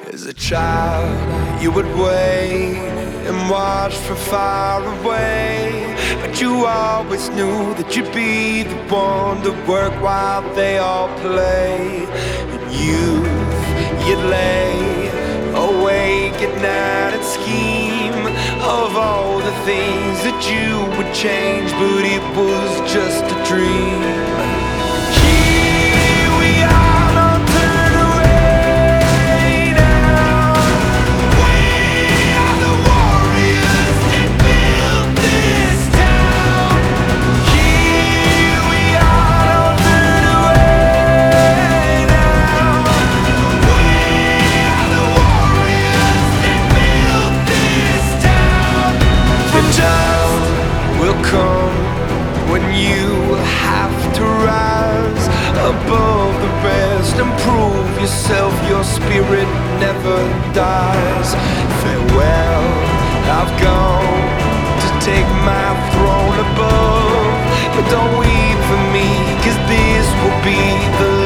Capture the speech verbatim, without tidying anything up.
As a child, you would wait and watch from far away, but you always knew that you'd be the one to work while they all play. In youth, you'd lay awake at night and scheme of all the things that you would change, but it was just a dream. When you have to rise above the rest and prove yourself, your spirit never dies. Farewell, I've gone to take my throne above, but don't weep for me, 'cause this will be the